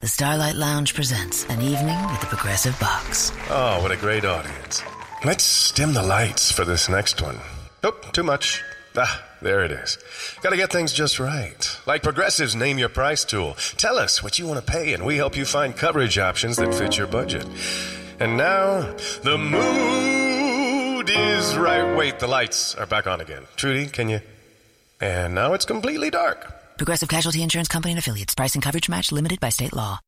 the Starlight Lounge presents An Evening at the Progressive Box. Oh, what a great audience. Let's dim the lights for this next one. Nope, too much. There it is. Gotta get things just right. Like Progressive's Name Your Price tool. Tell us what you want to pay, and we help you find coverage options that fit your budget. And now, the mood is right. Wait, the lights are back on again. Trudy, can you? And now it's completely dark. Progressive Casualty Insurance Company and Affiliates. Price and coverage match limited by state law.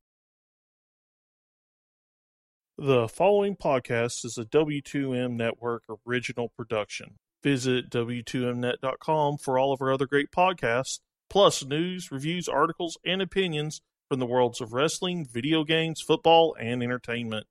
The following podcast is a W2M Network original production. Visit W2Mnet.com for all of our other great podcasts, plus news, reviews, articles, and opinions from the worlds of wrestling, video games, football, and entertainment.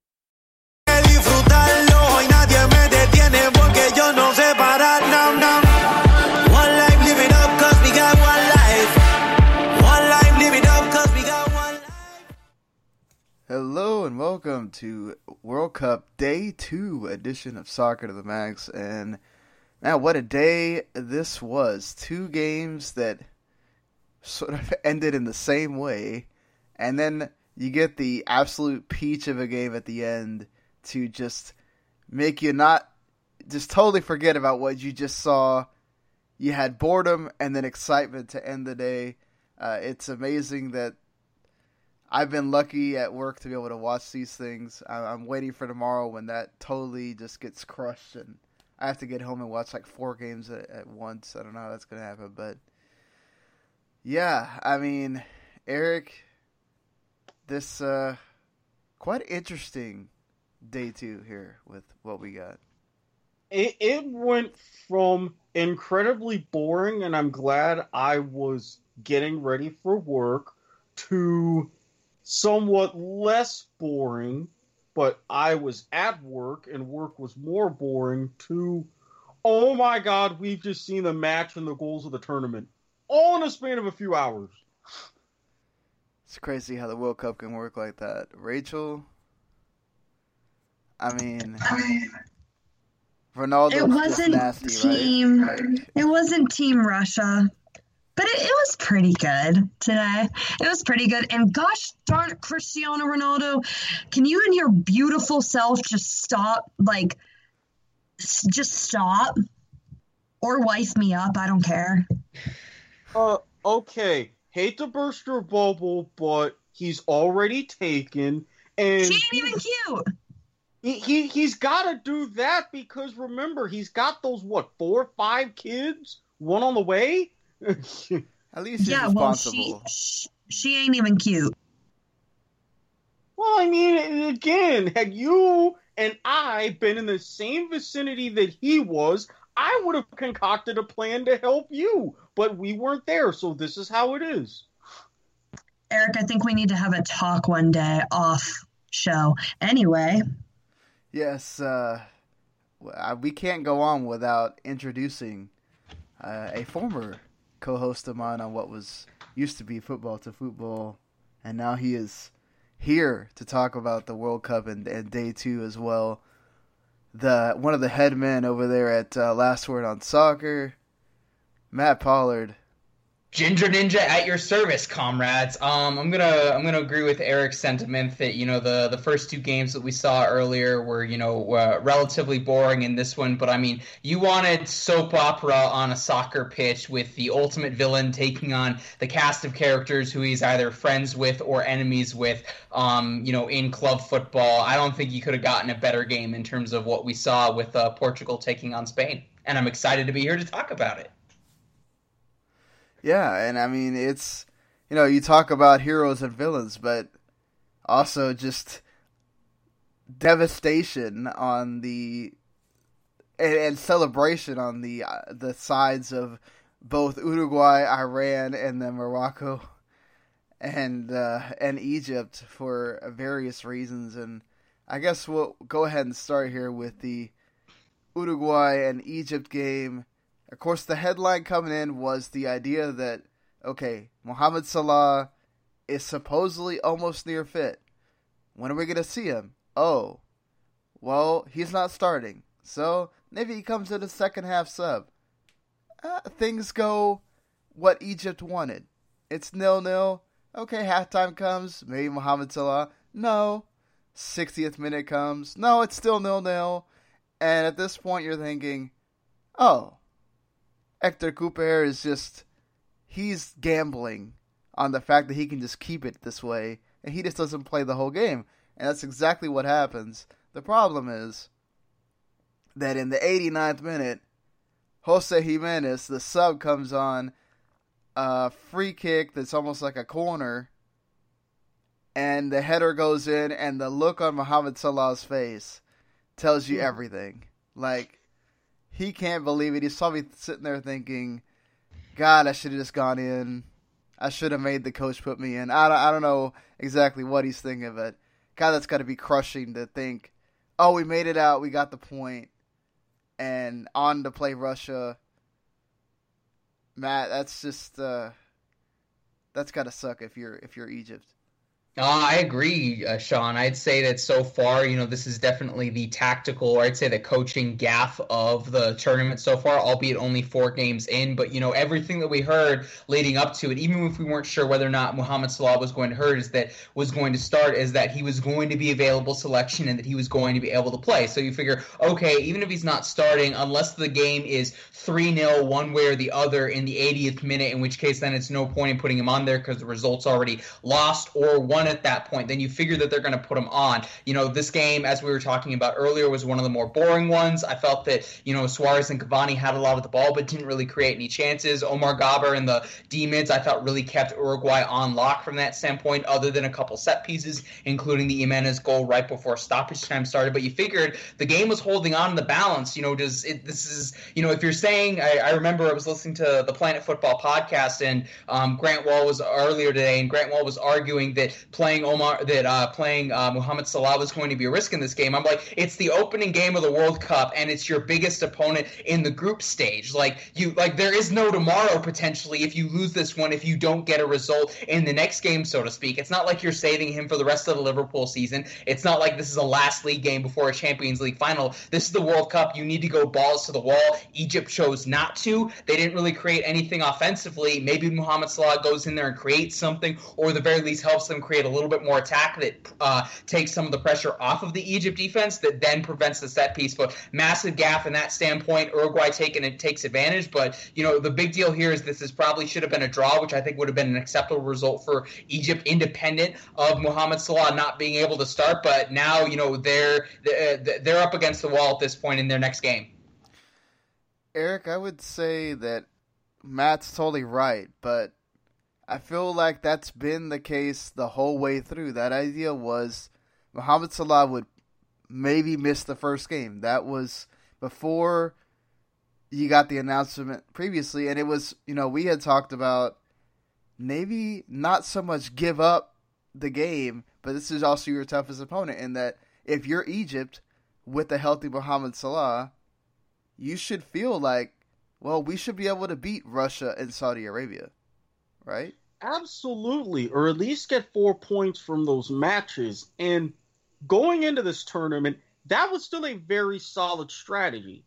Hello and welcome to World Cup Day 2 edition of Soccer to the Max. And man, what a day this was. Two games that sort of ended in the same way. And then you get the absolute peach of a game at the end to just make you not just totally forget about what you just saw. You had boredom and then excitement to end the day. It's amazing that I've been lucky at work to be able to watch these things. I'm waiting for tomorrow when that totally just gets crushed and I have to get home and watch like 4 games at once. I don't know how that's going to happen, but yeah, I mean, Eric, this quite interesting day 2 here with what we got. It went from incredibly boring, and I'm glad I was getting ready for work, to somewhat less boring, but I was at work and work was more boring, to, oh my god, we've just seen the match and the goals of the tournament. All in a span of a few hours. It's crazy how the World Cup can work like that. Rachel, I mean Ronaldo. It wasn't nasty, team. right? It wasn't Team Russia. But it was pretty good today. It was pretty good. And gosh darn it, Cristiano Ronaldo, can you and your beautiful self just stop? Just stop? Or wife me up. I don't care. Okay. Hate to burst your bubble, but he's already taken. And she ain't even cute. He's got to do that because, remember, he's got those, 4 or 5 kids? One on the way? At least he's responsible. Well, she ain't even cute. Well, I mean, again, had you and I been in the same vicinity that he was, I would have concocted a plan to help you. But we weren't there, so this is how it is. Eric, I think we need to have a talk one day off show. Anyway. Yes, we can't go on without introducing a former co-host of mine on what used to be Football to Football, and now he is here to talk about the World Cup and Day 2 as well. One of the head men over there at Last Word on Soccer, Matt Pollard. Ginger Ninja at your service, comrades. I'm gonna agree with Eric's sentiment that the first 2 games that we saw earlier were relatively boring in this one, but I mean you wanted soap opera on a soccer pitch with the ultimate villain taking on the cast of characters who he's either friends with or enemies with. In club football, I don't think you could have gotten a better game in terms of what we saw with Portugal taking on Spain, and I'm excited to be here to talk about it. Yeah, and I mean, it's, you talk about heroes and villains, but also just devastation on and celebration on the sides of both Uruguay, Iran, and then Morocco and Egypt for various reasons. And I guess we'll go ahead and start here with the Uruguay and Egypt game. Of course, the headline coming in was the idea that, okay, Mohamed Salah is supposedly almost near fit. When are we going to see him? Oh, well, he's not starting. So maybe he comes in a second half sub. Things go what Egypt wanted. It's 0-0. Okay, halftime comes. Maybe Mohamed Salah. No. 60th minute comes. No, it's still 0-0. And at this point, you're thinking, oh, Hector Cúper is just, he's gambling on the fact that he can just keep it this way, and he just doesn't play the whole game. And that's exactly what happens. The problem is that in the 89th minute, Jose Jimenez, the sub, comes on a free kick that's almost like a corner, and the header goes in, and the look on Mohamed Salah's face tells you everything. Like, he can't believe it. He's probably sitting there thinking, God, I should have just gone in. I should have made the coach put me in. I don't know exactly what he's thinking, but God, that's got to be crushing to think, oh, we made it out, we got the point, and on to play Russia. Matt, that's just that's got to suck if you're Egypt. I agree, Sean. I'd say that so far, this is definitely the tactical, or I'd say the coaching gaffe of the tournament so far, albeit only 4 games in. But, everything that we heard leading up to it, even if we weren't sure whether or not Mohamed Salah was going to start, is that he was going to be available selection and that he was going to be able to play. So you figure, okay, even if he's not starting, unless the game is 3-0 one way or the other in the 80th minute, in which case then it's no point in putting him on there because the result's already lost or won at that point, then you figure that they're going to put him on. This game, as we were talking about earlier, was one of the more boring ones. I felt that, Suarez and Cavani had a lot of the ball, but didn't really create any chances. Omar Gaber and the D-mids, I felt, really kept Uruguay on lock from that standpoint, other than a couple set pieces, including the Jimenez goal right before stoppage time started. But you figured the game was holding on in the balance. If you're saying, I remember I was listening to the Planet Football podcast, and Grant Wall was earlier today, and Grant Wall was arguing that playing Mohamed Salah was going to be a risk in this game. I'm like, it's the opening game of the World Cup, and it's your biggest opponent in the group stage. There is no tomorrow potentially if you lose this one, if you don't get a result in the next game, so to speak. It's not like you're saving him for the rest of the Liverpool season. It's not like this is a last league game before a Champions League final. This is the World Cup. You need to go balls to the wall. Egypt chose not to. They didn't really create anything offensively. Maybe Mohamed Salah goes in there and creates something, or at the very least helps them create a little bit more attack that takes some of the pressure off of the Egypt defense that then prevents the set piece. But massive gaffe in that standpoint. Uruguay takes advantage. But, the big deal here is this probably should have been a draw, which I think would have been an acceptable result for Egypt, independent of Mohamed Salah not being able to start. But now, they're up against the wall at this point in their next game. Eric, I would say that Matt's totally right, but I feel like that's been the case the whole way through. That idea was Mohamed Salah would maybe miss the first game. That was before you got the announcement previously, and it was, we had talked about maybe not so much give up the game, but this is also your toughest opponent, in that if you're Egypt with a healthy Mohamed Salah, you should feel like, well, we should be able to beat Russia and Saudi Arabia, right? Absolutely, or at least get 4 points from those matches. And going into this tournament, that was still a very solid strategy.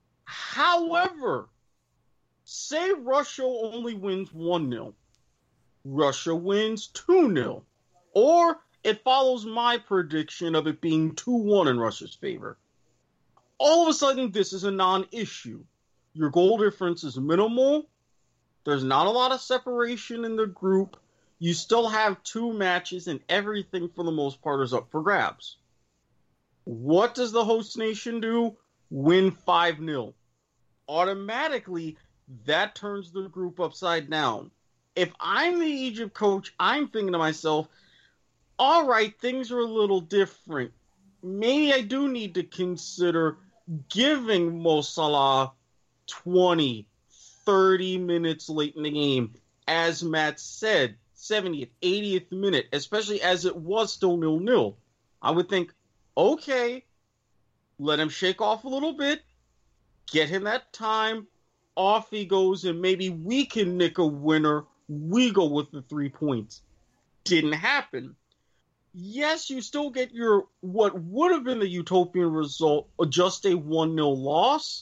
However, say Russia only wins 1-0, Russia wins 2-0, or it follows my prediction of it being 2-1 in Russia's favor. All of a sudden, this is a non-issue. Your goal difference is minimal. There's not a lot of separation in the group. You still have 2 matches, and everything for the most part is up for grabs. What does the host nation do? Win 5-0. Automatically, that turns the group upside down. If I'm the Egypt coach, I'm thinking to myself, all right, things are a little different. Maybe I do need to consider giving Mo Salah 20, 30 minutes late in the game. As Matt said, 70th, 80th minute, especially as it was still 0-0. I would think, okay, let him shake off a little bit, get him that time, off he goes, and maybe we can nick a winner. We go with the 3 points. Didn't happen. Yes, you still get your, what would have been the utopian result, just a 1-0 loss.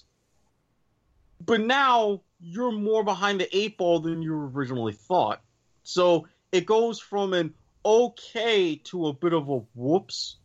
But now you're more behind the 8 ball than you originally thought. So it goes from an okay to a bit of a whoops.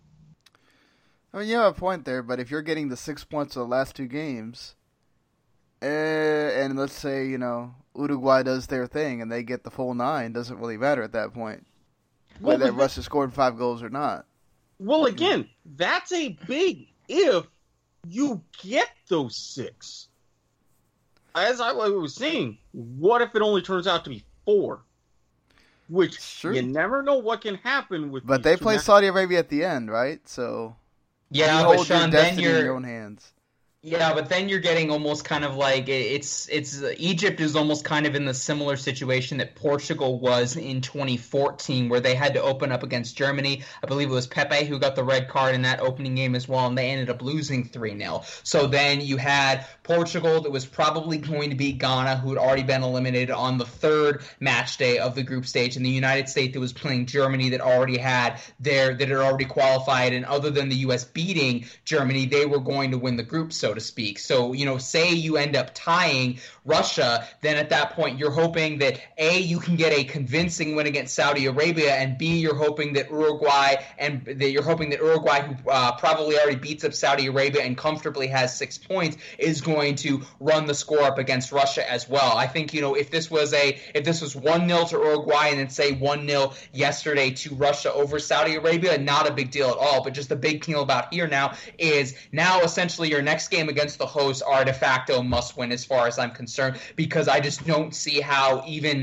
I mean, you have a point there, but if you're getting the 6 points of the last two games, and let's say, Uruguay does their thing and they get the full 9, doesn't really matter at that point. Whether Russia scored 5 goals or not. Well, again, that's a big if you get those 6. As I was saying, what if it only turns out to be 4? Which you never know what can happen with. But they play Saudi Arabia at the end, right? So yeah, you hold Sean, your destiny in your own hands. Yeah, but then you're getting almost kind of like it's Egypt is almost kind of in the similar situation that Portugal was in 2014, where they had to open up against Germany. I believe it was Pepe who got the red card in that opening game as well, and they ended up losing 3-0. So then you had Portugal that was probably going to beat Ghana, who had already been eliminated on the third match day of the group stage, and the United States that was playing Germany that had already qualified, and other than the U.S. beating Germany, they were going to win the group, so to speak. So, say you end up tying Russia, then at that point you're hoping that A, you can get a convincing win against Saudi Arabia, and B, you're hoping that Uruguay, who probably already beats up Saudi Arabia and comfortably has 6 points, is going to run the score up against Russia as well. I think, if this was 1-0 to Uruguay and then say 1-0 yesterday to Russia over Saudi Arabia, not a big deal at all. But just the big deal about here now is essentially your next game against the hosts are de facto must win as far as I'm concerned, because I just don't see how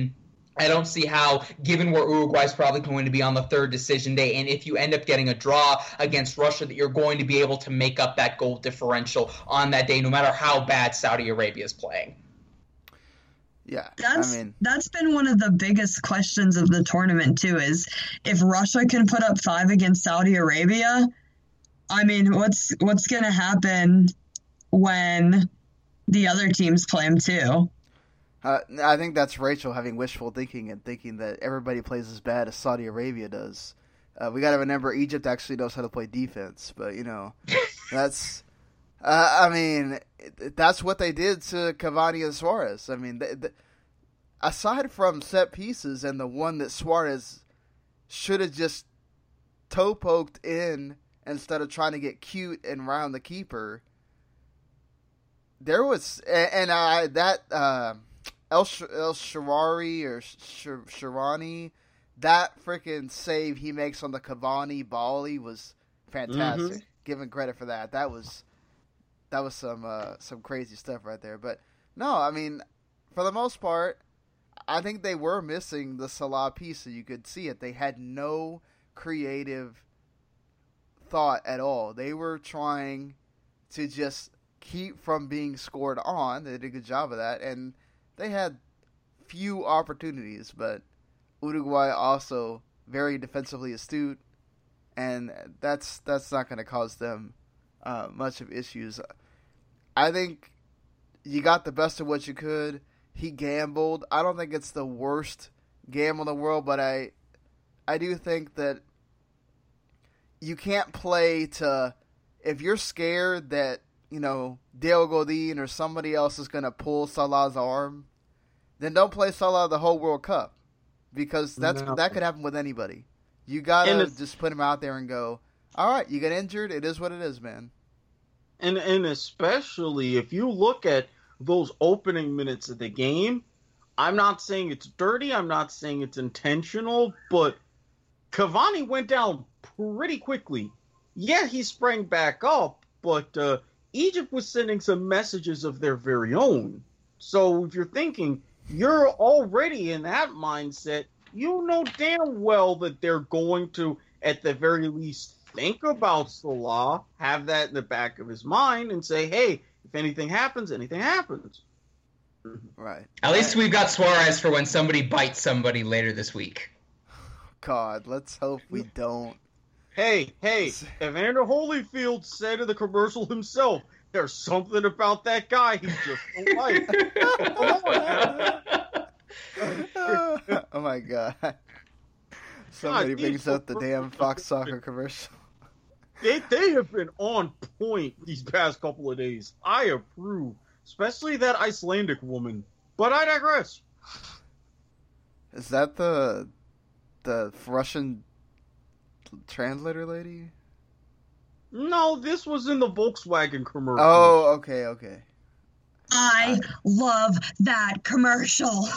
given where Uruguay's probably going to be on the third decision day, and if you end up getting a draw against Russia, that you're going to be able to make up that goal differential on that day, no matter how bad Saudi Arabia is playing. Yeah, that's been one of the biggest questions of the tournament too, is if Russia can put up 5 against Saudi Arabia, what's going to happen when the other teams play them too? I think that's Rachel having wishful thinking and thinking that everybody plays as bad as Saudi Arabia does. We got to remember Egypt actually knows how to play defense, but that's that's what they did to Cavani and Suarez. Aside from set pieces and the one that Suarez should have just toe poked in instead of trying to get cute and round the keeper, there was El Shaarawy or Sharani, that freaking save he makes on the Cavani volley was fantastic. Mm-hmm. Give him credit for that. That was some crazy stuff right there. But no, for the most part, I think they were missing the Salah piece, so you could see it. They had no creative thought at all. They were trying to just keep from being scored on. They did a good job of that, and they had few opportunities, but Uruguay also very defensively astute, and that's not going to cause them much of issues. I think you got the best of what you could. He gambled. I don't think it's the worst gamble in the world, but I do think that you can't play to, if you're scared that Dale Godin or somebody else is going to pull Salah's arm, then don't play Salah the whole World Cup, because that could happen with anybody. You got to just put him out there and go, all right, you get injured, it is what it is, man. And especially if you look at those opening minutes of the game, I'm not saying it's dirty, I'm not saying it's intentional, but Cavani went down pretty quickly. Yeah, he sprang back up, but Egypt was sending some messages of their very own. So if you're thinking, you're already in that mindset, you know damn well that they're going to, at the very least, think about Salah, have that in the back of his mind, and say, hey, if anything happens, anything happens. Right. At least we've got Suarez for when somebody bites somebody later this week. God, let's hope we don't. Hey, Evander Holyfield said in the commercial himself, there's something about that guy he just don't like. Oh my God. Somebody brings up the damn Fox Soccer commercial. They have been on point these past couple of days. I approve. Especially that Icelandic woman. But I digress. Is that the Russian translator lady? No, this was in the Volkswagen commercial. Oh, okay. I love that commercial.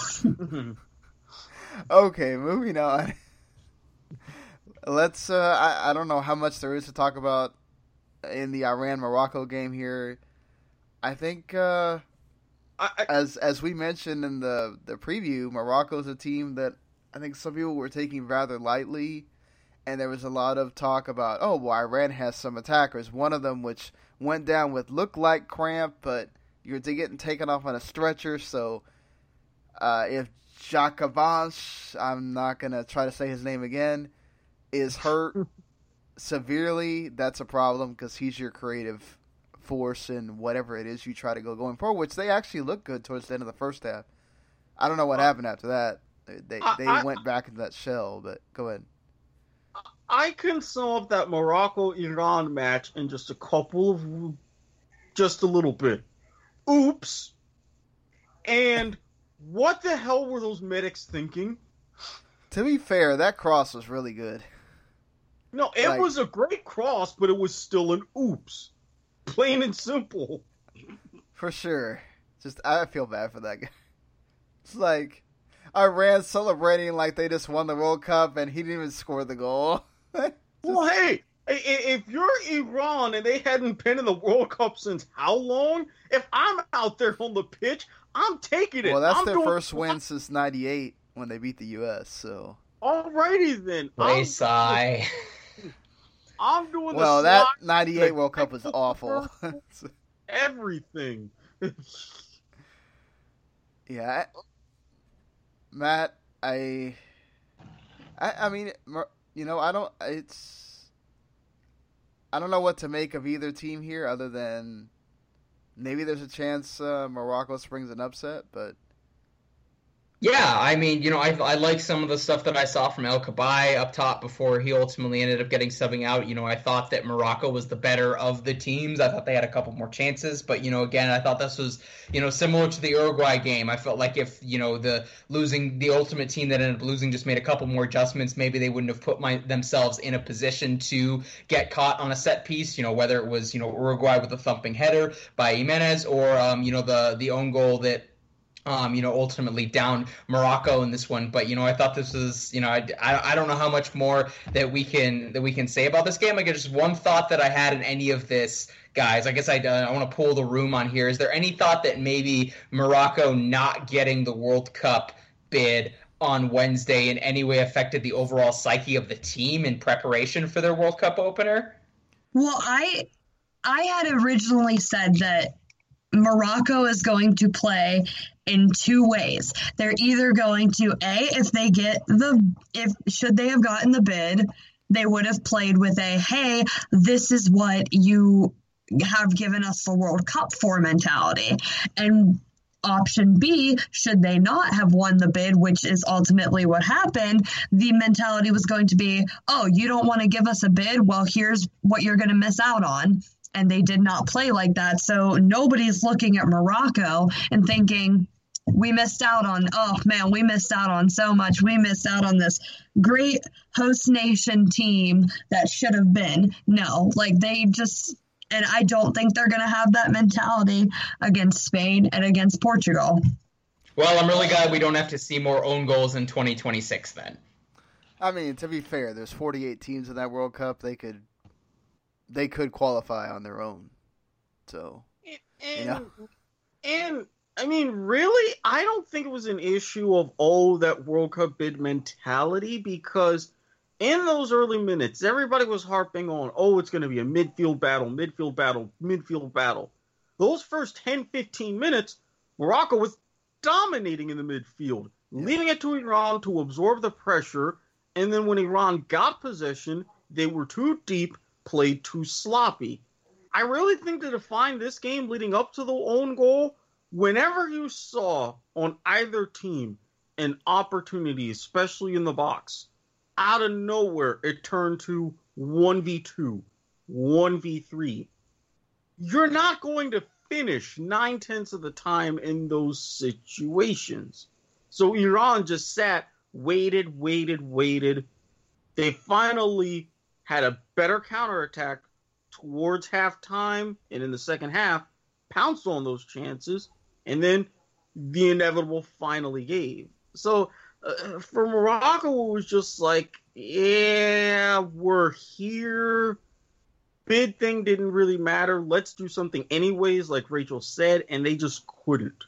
Okay, moving on. Let's. I don't know how much there is to talk about in the Iran-Morocco game here. I think, as we mentioned in the preview, Morocco's a team that I think some people were taking rather lightly, and there was a lot of talk about, Iran has some attackers. One of them, which went down with look like cramp, but you're getting taken off on a stretcher. So, if Jacques, I'm not gonna try to say his name again, is hurt severely, that's a problem because he's your creative force in whatever it is you try to go going forward, which they actually looked good towards the end of the first half. I don't know what happened after that. They went back into that shell, but go ahead. I can sum up that Morocco-Iran match in just a little bit. Oops. And what the hell were those medics thinking? To be fair, that cross was really good. No, it was a great cross, but it was still an oops. Plain and simple. For sure. Just, I feel bad for that guy. It's like, Iran celebrating like they just won the World Cup, and he didn't even score the goal. Well, hey, if you're Iran and they hadn't been in the World Cup since how long? If I'm out there on the pitch, I'm taking it. Well, that's their first win since '98 when they beat the U.S., so. Alrighty then. Sigh. I'm doing the Well, that '98 World Cup was awful. Everything. Yeah. Matt, I mean, I don't know what to make of either team here other than maybe there's a chance Morocco springs an upset, but Yeah, I mean, I like some of the stuff that I saw from El Kabay up top before he ultimately ended up getting subbing out. I thought that Morocco was the better of the teams. I thought they had a couple more chances, but again, I thought this was, similar to the Uruguay game. I felt like if, the ultimate team that ended up losing just made a couple more adjustments, maybe they wouldn't have put themselves in a position to get caught on a set piece, whether it was, Uruguay with a thumping header by Jimenez or, the own goal that ultimately down Morocco in this one. But, I thought this was, I don't know how much more that we can say about this game. I guess just one thought that I had in any of this, guys, I guess I want to pull the room on here. Is there any thought that maybe Morocco not getting the World Cup bid on Wednesday in any way affected the overall psyche of the team in preparation for their World Cup opener? Well, I had originally said that Morocco is going to play in two ways. They're either going to, should they have gotten the bid, they would have played with hey, this is what you have given us the World Cup for mentality. And option B, should they not have won the bid, which is ultimately what happened, the mentality was going to be, you don't want to give us a bid? Well, here's what you're going to miss out on. And they did not play like that. So nobody's looking at Morocco and thinking, we missed out on so much. We missed out on this great host nation team that should have been. No, and I don't think they're going to have that mentality against Spain and against Portugal. Well, I'm really glad we don't have to see more own goals in 2026 then. I mean, to be fair, there's 48 teams in that World Cup. They could qualify on their own. So, And I mean, really, I don't think it was an issue of, that World Cup bid mentality, because in those early minutes, everybody was harping on, it's going to be a midfield battle. Those first 10, 15 minutes, Morocco was dominating in the midfield, leaving it to Iran to absorb the pressure, and then when Iran got possession, they were too deep, played too sloppy. I really think to define this game leading up to the own goal, whenever you saw on either team an opportunity, especially in the box, out of nowhere it turned to 1v2, 1v3. You're not going to finish 9/10 of the time in those situations. So Iran just sat, waited. They finally had a better counterattack towards halftime, and in the second half, pounced on those chances, and then the inevitable finally gave. So for Morocco, it was just like, yeah, we're here. Bid thing didn't really matter. Let's do something anyways, like Rachel said, and they just couldn't.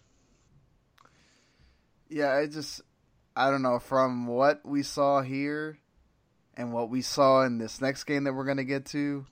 Yeah, I don't know, from what we saw here and what we saw in this next game that we're going to get to,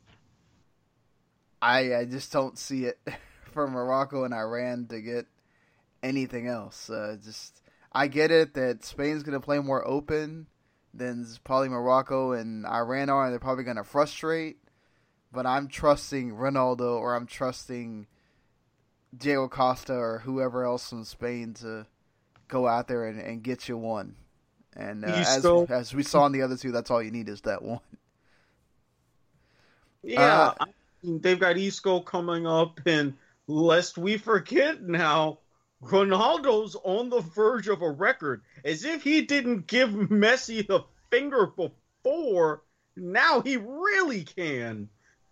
I just don't see it for Morocco and Iran to get anything else. I get it that Spain's going to play more open than probably Morocco and Iran are, and they're probably going to frustrate, but I'm trusting Ronaldo, or I'm trusting Diego Costa or whoever else from Spain to go out there and get you one. And as we saw in the other two, that's all you need is that one. Yeah, they've got Isco coming up, and lest we forget now, Ronaldo's on the verge of a record. As if he didn't give Messi the finger before, now he really can.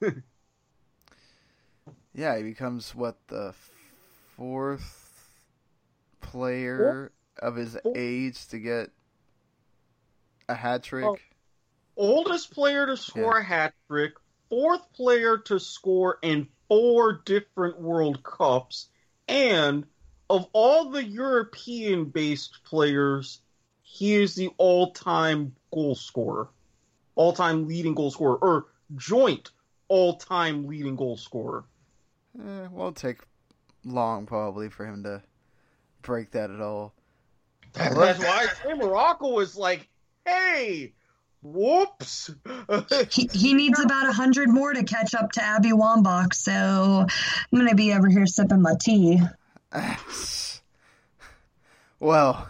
Yeah, he becomes, the fourth player of his age to get a hat trick? Oldest player to score a hat trick, fourth player to score in 4 different World Cups, and of all the European-based players, he is the all-time goal scorer. All-time leading goal scorer, or joint all-time leading goal scorer. Won't take long, probably, for him to break that at all. That's why I say Morocco is like, hey, whoops. He needs about 100 more to catch up to Abby Wambach, so I'm going to be over here sipping my tea. Well,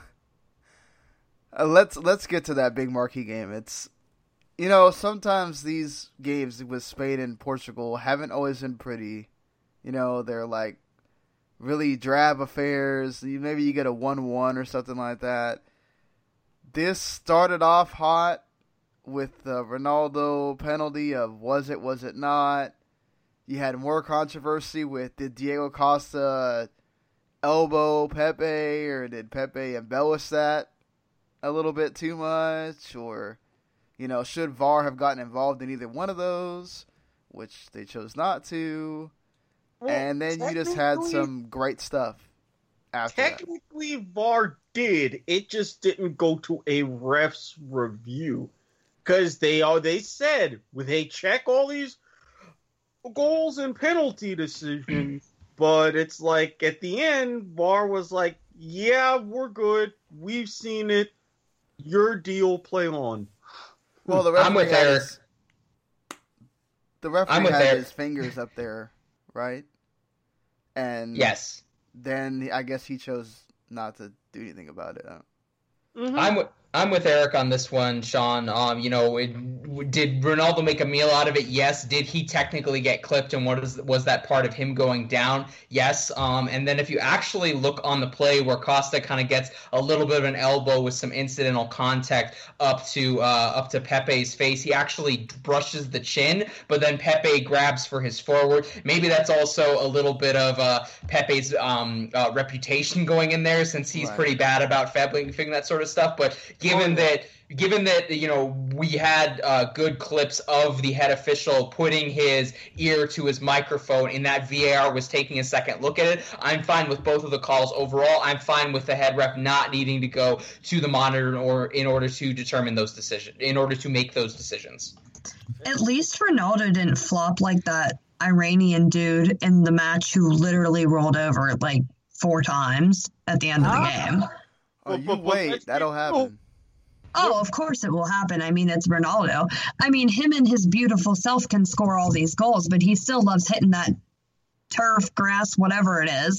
let's get to that big marquee game. It's, sometimes these games with Spain and Portugal haven't always been pretty. They're like really drab affairs. Maybe you get a 1-1 or something like that. This started off hot with the Ronaldo penalty of was it not. You had more controversy with, did Diego Costa elbow Pepe, or did Pepe embellish that a little bit too much, or should VAR have gotten involved in either one of those, which they chose not to. Well, and then you just had some great stuff after technically that. VAR did, it just didn't go to a ref's review, because they said, they check all these goals and penalty decisions. But it's like, at the end, VAR was like, yeah, we're good. We've seen it. Your deal, play on. Well, the referee had his fingers up there, right? And yes. Then I guess he chose not to do anything about it. Mm-hmm. I'm with Eric on this one, Sean. Did Ronaldo make a meal out of it? Yes. Did he technically get clipped, and was that part of him going down? Yes. And then if you actually look on the play where Costa kind of gets a little bit of an elbow with some incidental contact up to Pepe's face, he actually brushes the chin, but then Pepe grabs for his forward. Maybe that's also a little bit of Pepe's reputation going in there, since he's pretty bad about fingering that sort of stuff. But given that we had good clips of the head official putting his ear to his microphone, and that VAR was taking a second look at it, I'm fine with both of the calls overall. I'm fine with the head ref not needing to go to the monitor in order to determine those decisions, in order to make those decisions. At least Ronaldo didn't flop like that Iranian dude in the match who literally rolled over like 4 times at the end of the game. Oh, you wait. That'll happen. Oh, of course it will happen. I mean, it's Ronaldo. I mean, him and his beautiful self can score all these goals, but he still loves hitting that turf, grass, whatever it is.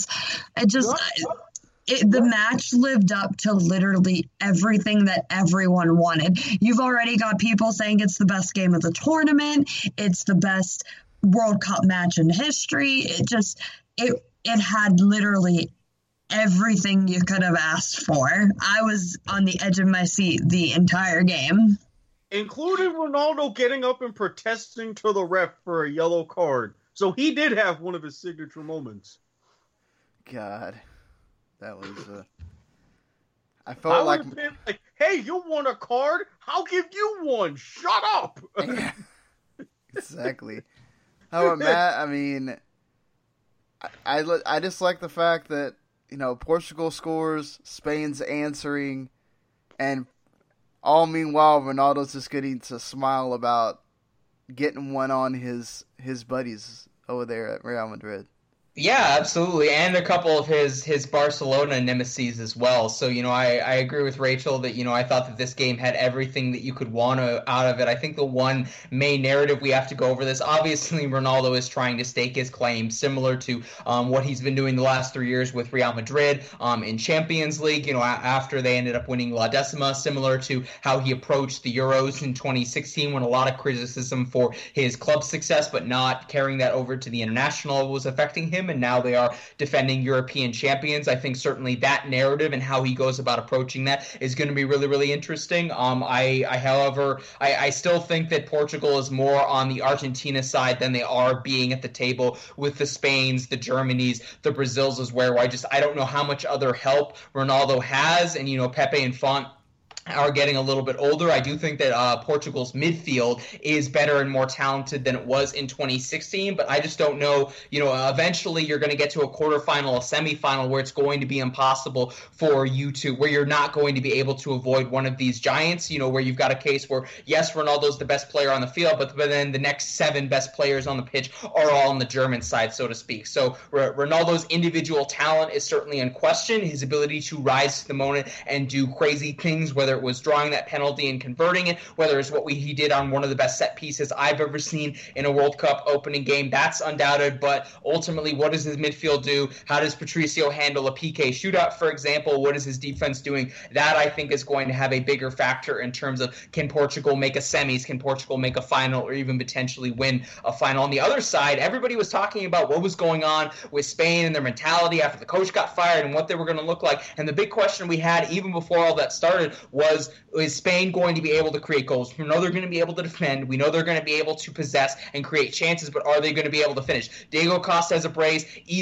The match lived up to literally everything that everyone wanted. You've already got people saying it's the best game of the tournament. It's the best World Cup match in history. It had literally everything you could have asked for. I was on the edge of my seat the entire game. Including Ronaldo getting up and protesting to the ref for a yellow card. So he did have one of his signature moments. God, that was. I felt like, been like, hey, you want a card? I'll give you one. Shut up. Yeah, exactly. How Matt? I mean, I just like the fact that Portugal scores, Spain's answering, and all meanwhile Ronaldo's just getting to smile about getting one on his buddies over there at Real Madrid. Yeah, absolutely, and a couple of his Barcelona nemesis as well. So, I agree with Rachel that, I thought that this game had everything that you could want out of it. I think the one main narrative we have to go over this, obviously Ronaldo is trying to stake his claim, similar to what he's been doing the last 3 years with Real Madrid in Champions League, after they ended up winning La Decima, similar to how he approached the Euros in 2016 when a lot of criticism for his club success, but not carrying that over to the international was affecting him. And now they are defending European champions. I think certainly that narrative and how he goes about approaching that is going to be really, really interesting. However, I still think that Portugal is more on the Argentina side than they are being at the table with the Spains, the Germanys, the Brazils as well, where I don't know how much other help Ronaldo has. And, Pepe and Font are getting a little bit older. I do think that Portugal's midfield is better and more talented than it was in 2016, but I just don't know, eventually you're going to get to a quarterfinal, a semifinal where it's going to be impossible for you to, where you're not going to be able to avoid one of these giants, where you've got a case where, yes, Ronaldo's the best player on the field, but then the next 7 best players on the pitch are all on the German side, so to speak. So Ronaldo's individual talent is certainly in question. His ability to rise to the moment and do crazy things, whether it was drawing that penalty and converting it, whether it's what he did on one of the best set pieces I've ever seen in a World Cup opening game, that's undoubted. But ultimately, what does his midfield do? How does Patricio handle a PK shootout, for example? What is his defense doing? That, I think, is going to have a bigger factor in terms of, can Portugal make a semis? Can Portugal make a final, or even potentially win a final? On the other side, everybody was talking about what was going on with Spain and their mentality after the coach got fired and what they were going to look like. And the big question we had even before all that started was, is Spain going to be able to create goals? We know they're going to be able to defend. We know they're going to be able to possess and create chances, but are they going to be able to finish? Diego Costa has a brace,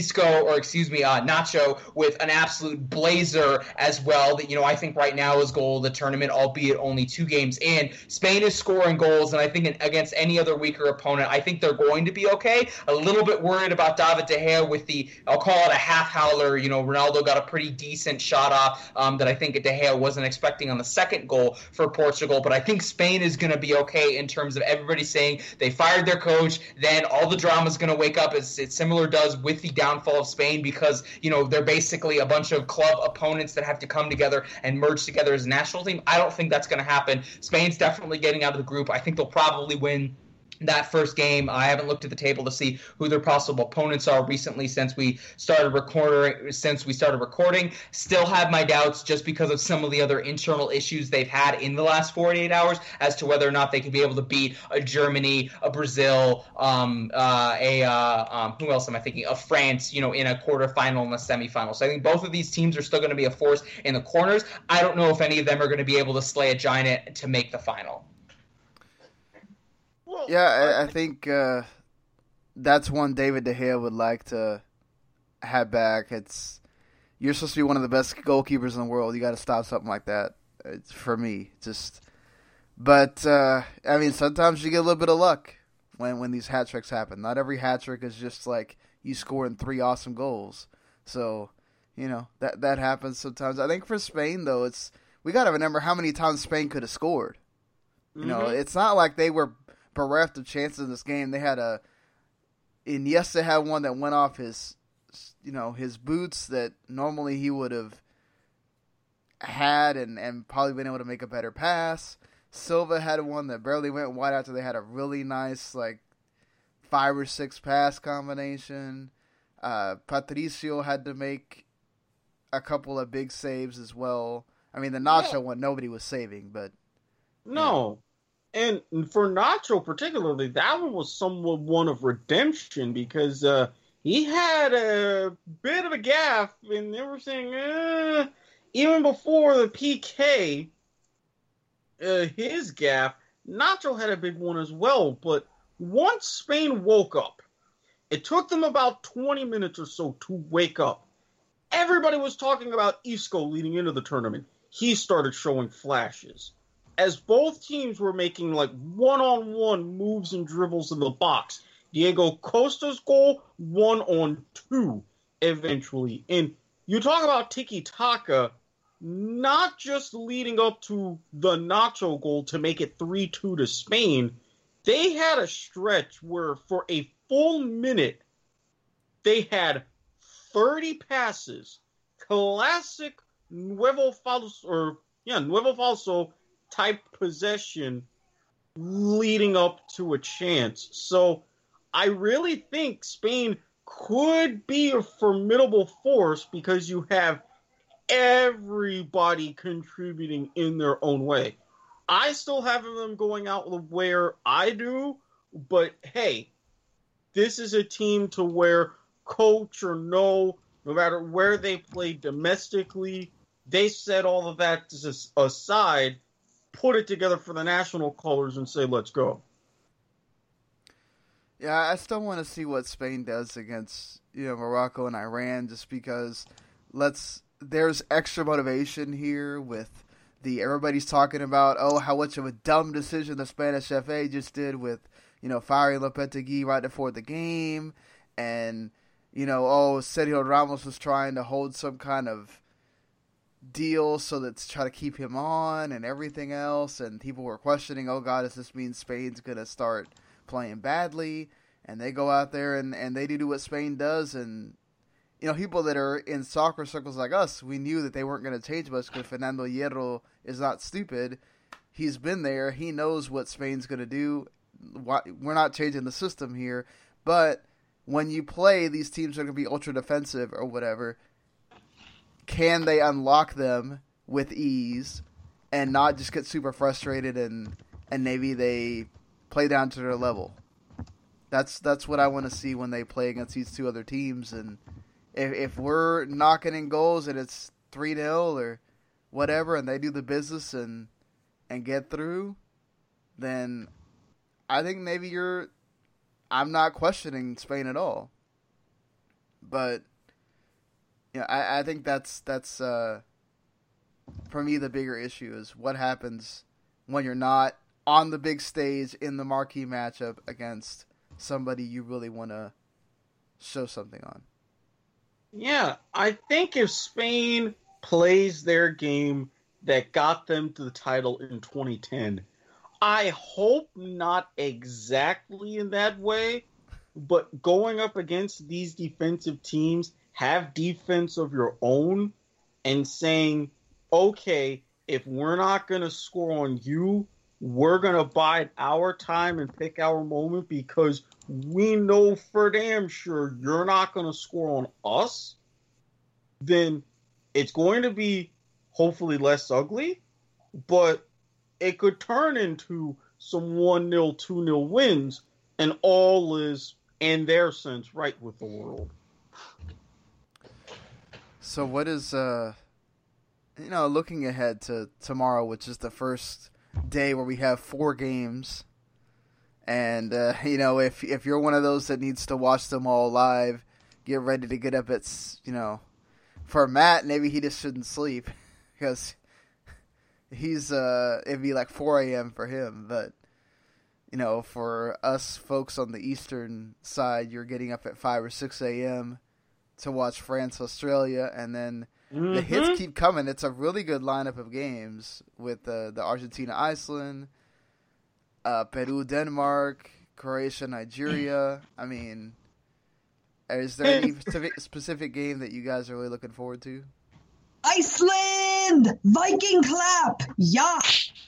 Nacho with an absolute blazer as well that, I think right now is goal of the tournament, albeit only 2 games in. Spain is scoring goals, and I think against any other weaker opponent, I think they're going to be okay. A little bit worried about David De Gea with the, I'll call it a half howler. Ronaldo got a pretty decent shot off that I think De Gea wasn't expecting on the second goal for Portugal, but I think Spain is going to be okay in terms of everybody saying they fired their coach, then all the drama is going to wake up, as it similar does with the downfall of Spain, because they're basically a bunch of club opponents that have to come together and merge together as a national team. I don't think that's going to happen. Spain's definitely getting out of the group. I think they'll probably win that first game. I haven't looked at the table to see who their possible opponents are recently since we started recording. Still have my doubts just because of some of the other internal issues they've had in the last 48 hours as to whether or not they could be able to beat a Germany, a Brazil, who else am I thinking? Of France, in a quarterfinal and a semifinal. So I think both of these teams are still going to be a force in the corners. I don't know if any of them are going to be able to slay a giant to make the final. Yeah, I think that's one David De Gea would like to have back. You're supposed to be one of the best goalkeepers in the world. You got to stop something like that. It's for me. But sometimes you get a little bit of luck when these hat tricks happen. Not every hat trick is just like you scoring 3 awesome goals. So that happens sometimes. I think for Spain though, we got to remember how many times Spain could have scored. It's not like they were bereft of chances in this game. They had Iniesta had one that went off his boots that normally he would have had and probably been able to make a better pass. Silva had one that barely went wide after they had a really nice 5 or 6 pass combination. Patricio had to make a couple of big saves as well. I mean, the Nacho one nobody was saving, but no. And for Nacho particularly, that one was somewhat one of redemption because he had a bit of a gaffe, and they were saying, even before the PK, his gaffe, Nacho had a big one as well. But once Spain woke up, it took them about 20 minutes or so to wake up. Everybody was talking about Isco leading into the tournament. He started showing flashes. As both teams were making like one-on-one moves and dribbles in the box, Diego Costa's goal, 1-on-2 eventually. And you talk about tiki-taka, not just leading up to the Nacho goal to make it 3-2 to Spain. They had a stretch where for a full minute, they had 30 passes, classic Nuevo Falso type possession leading up to a chance. So I really think Spain could be a formidable force because you have everybody contributing in their own way. I still have them going out where I do, but hey, this is a team to where coach or no matter where they play domestically, they set all of that aside, put it together for the national colors and say, let's go. Yeah, I still want to see what Spain does against Morocco and Iran, just because there's extra motivation here with everybody's talking about how much of a dumb decision the Spanish FA just did with firing Lopetegui right before the game, and Sergio Ramos was trying to hold some kind of deal so that to try to keep him on and everything else, and people were questioning, oh God, does this mean Spain's gonna start playing badly? And they go out there and they do what Spain does, and people that are in soccer circles like us, we knew that they weren't going to change much because Fernando Hierro is not stupid. He's been there. He knows what Spain's going to do. We're not changing the system here. But when you play, these teams are going to be ultra defensive or whatever. Can they unlock them with ease and not just get super frustrated and maybe they play down to their level? That's what I want to see when they play against these two other teams. And if we're knocking in goals and it's 3-0 or whatever, and they do the business and get through, then I think maybe I'm not questioning Spain at all. But I think that's for me the bigger issue is what happens when you're not on the big stage in the marquee matchup against somebody you really want to show something on. Yeah, I think if Spain plays their game that got them to the title in 2010, I hope not exactly in that way, but going up against these defensive teams, have defense of your own and saying, okay, if we're not going to score on you, we're going to bide our time and pick our moment because we know for damn sure you're not going to score on us, then it's going to be hopefully less ugly, but it could turn into some 1-0, 2-0 wins, and all is, in their sense, right with the world. So what is, looking ahead to tomorrow, which is the first day where we have 4 games, and, if you're one of those that needs to watch them all live, get ready to get up at, for Matt, maybe he just shouldn't sleep, because it'd be like 4 a.m. for him, but, for us folks on the eastern side, you're getting up at 5 or 6 a.m. to watch France, Australia, and then the hits keep coming. It's a really good lineup of games with the Argentina, Iceland, Peru, Denmark, Croatia, Nigeria. I mean, is there any specific game that you guys are really looking forward to? Iceland! Viking clap! Yeah!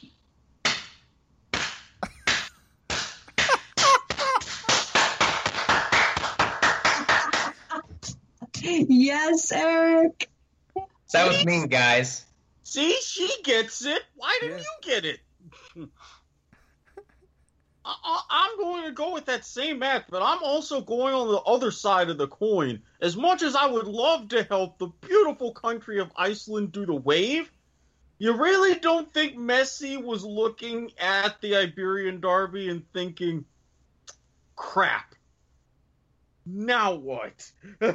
Yes, Eric. That was me, guys. See, she gets it. Why didn't you get it? I'm going to go with that same match, but I'm also going on the other side of the coin. As much as I would love to help the beautiful country of Iceland do the wave, you really don't think Messi was looking at the Iberian Derby and thinking, crap, now what?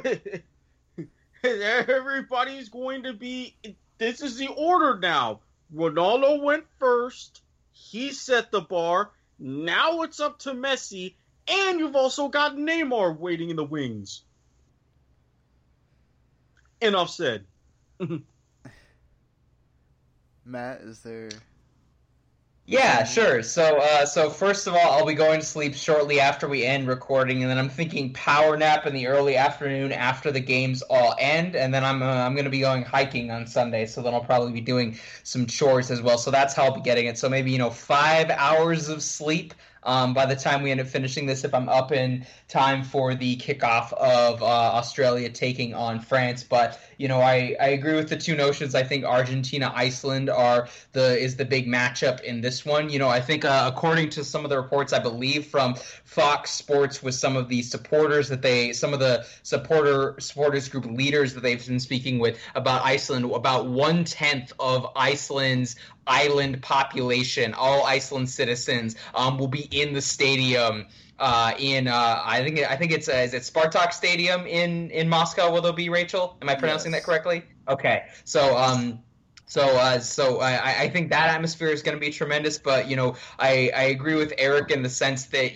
Everybody's going to be, this is the order now. Ronaldo went first. He set the bar. Now it's up to Messi. And you've also got Neymar waiting in the wings. Enough said. Matt, is there... Yeah, sure. So first of all, I'll be going to sleep shortly after we end recording, and then I'm thinking power nap in the early afternoon after the games all end, and then I'm going to be going hiking on Sunday, so then I'll probably be doing some chores as well. So that's how I'll be getting it. So maybe 5 hours of sleep by the time we end up finishing this, if I'm up in time for the kickoff of Australia taking on France. But I agree with the two notions. I think Argentina-Iceland is the big matchup in this one. I think according to some of the reports, I believe from Fox Sports, with some of the supporters some of the supporters group leaders that they've been speaking with about Iceland, about 1/10 of Iceland's island population, all Iceland citizens, will be in the stadium. I think it's is it Spartak Stadium in Moscow? Will there be, Rachel? Am I pronouncing that correctly? Okay, so I think that atmosphere is going to be tremendous, but I agree with Eric in the sense that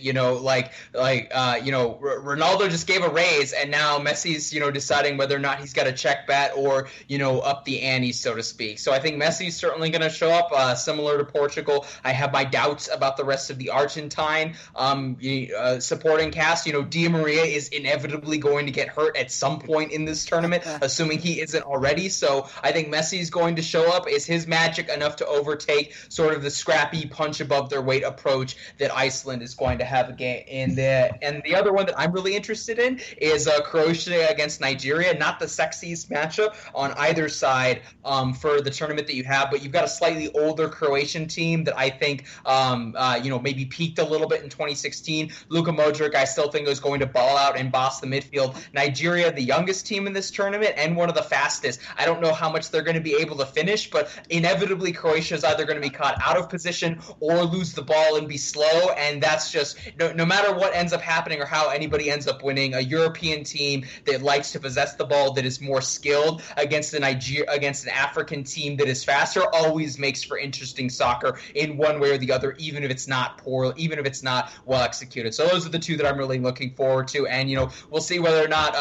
Ronaldo just gave a raise, and now Messi's deciding whether or not he's got a check bet or up the ante, so to speak. So I think Messi's certainly going to show up, similar to Portugal. I have my doubts about the rest of the Argentine supporting cast. Di Maria is inevitably going to get hurt at some point in this tournament, assuming he isn't already. So I think Messi's going to show up. Is his magic enough to overtake sort of the scrappy punch above their weight approach that Iceland is going to have again? And the other one that I'm really interested in is Croatia against Nigeria. Not the sexiest matchup on either side for the tournament that you have, but you've got a slightly older Croatian team that I think maybe peaked a little bit in 2016. Luka Modric, I still think, is going to ball out and boss the midfield. Nigeria, the youngest team in this tournament and one of the fastest. I don't know how much they're going to be able to finish, but inevitably Croatia is either going to be caught out of position or lose the ball and be slow, and that's just no matter what ends up happening or how anybody ends up winning, a European team that likes to possess the ball, that is more skilled against an African team that is faster, always makes for interesting soccer in one way or the other, even if it's not well executed. So those are the two that I'm really looking forward to, and we'll see whether or not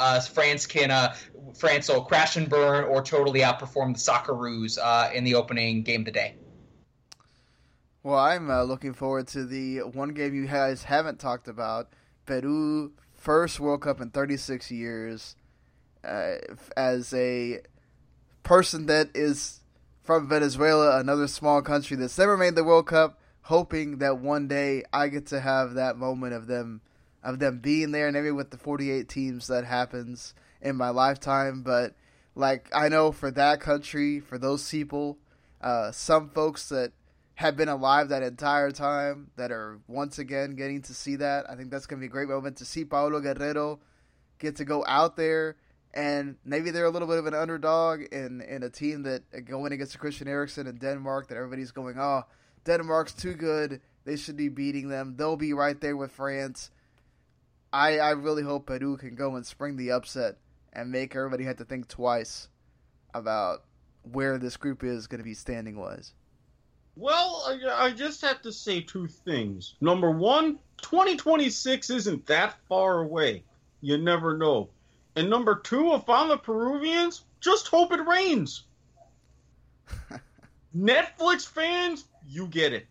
France will crash and burn or totally outperform the Socceroos in the opening game of the day. Well, I'm looking forward to the one game you guys haven't talked about. Peru, first World Cup in 36 years. As a person that is from Venezuela, another small country that's never made the World Cup, hoping that one day I get to have that moment of them being there, and maybe with the 48 teams that happens in my lifetime. But I know for that country, for those people, some folks that have been alive that entire time that are once again getting to see that, I think that's going to be a great moment to see Paulo Guerrero get to go out there, and maybe they're a little bit of an underdog in a team that going against Christian Eriksen in Denmark, that everybody's going, oh, Denmark's too good, they should be beating them, they'll be right there with France. I really hope Peru can go and spring the upset and make everybody have to think twice about where this group is going to be standing-wise. Well, I just have to say two things. Number one, 2026 isn't that far away. You never know. And number two, if I'm the Peruvians, just hope it rains. Netflix fans, you get it.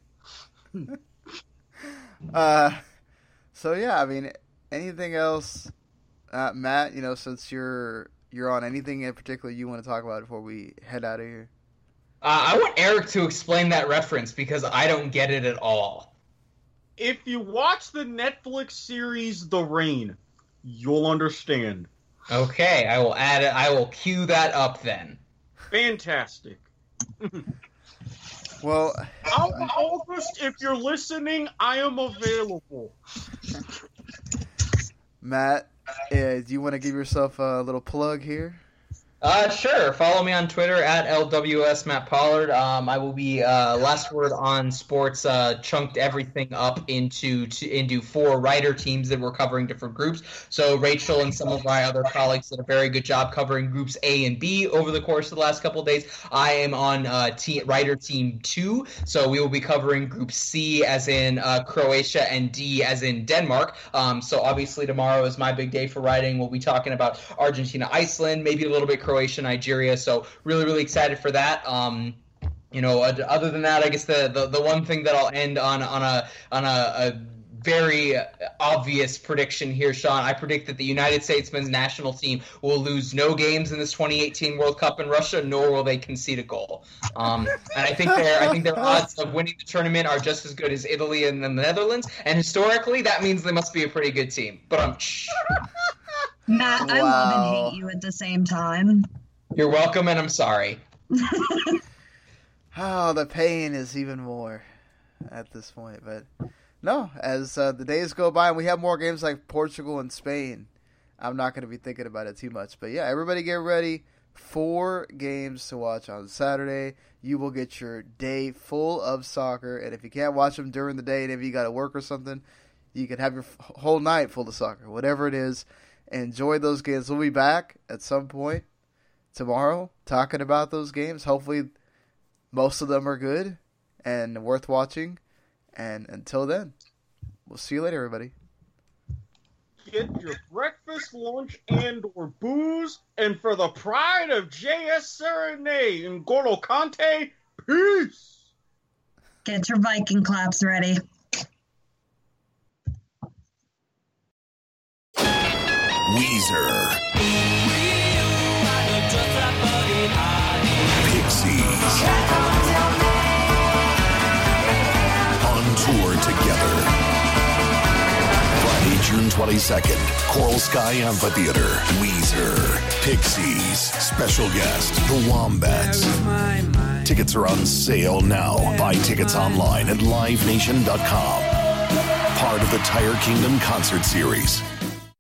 So yeah, I mean, anything else, Matt? Since you're on, anything in particular you want to talk about before we head out of here? I want Eric to explain that reference because I don't get it at all. If you watch the Netflix series The Rain, you'll understand. Okay, I will add it. I will cue that up then. Fantastic. Well, August, if you're listening, I am available. Matt, do you want to give yourself a little plug here? Sure. Follow me on Twitter at LWS Matt Pollard. I will be Last Word on Sports chunked everything up into 4 writer teams that we're covering different groups. So Rachel and some of my other colleagues did a very good job covering groups A and B over the course of the last couple of days. I am on writer team 2, so we will be covering group C as in Croatia and D as in Denmark. So obviously tomorrow is my big day for writing. We'll be talking about Argentina, Iceland, maybe a little bit Croatia, Nigeria, so really excited for that. Other than that, I guess the one thing that I'll end on a very obvious prediction here, Sean. I predict that the United States men's national team will lose no games in this 2018 World Cup in Russia, nor will they concede a goal. And I think their odds of winning the tournament are just as good as Italy and the Netherlands. And historically, that means they must be a pretty good team. But Matt, I love and hate you at the same time. You're welcome, and I'm sorry. Oh, the pain is even more at this point. But no, as the days go by and we have more games like Portugal and Spain, I'm not going to be thinking about it too much. But yeah, everybody get ready. 4 games to watch on Saturday. You will get your day full of soccer. And if you can't watch them during the day and if you got to work or something, you can have your whole night full of soccer. Whatever it is, enjoy those games. We'll be back at some point tomorrow talking about those games. Hopefully most of them are good and worth watching. And until then, we'll see you later, everybody. Get your breakfast, lunch, and or booze. And for the pride of J.S. Serenade and N'Golo Kante, peace! Get your Viking claps ready. Weezer. Pixies. On tour together. Friday, June 22nd, Coral Sky Amphitheater. Weezer. Pixies. Special guest, the Wombats. Tickets are on sale now. Buy tickets online at livenation.com. Part of the Tire Kingdom concert series.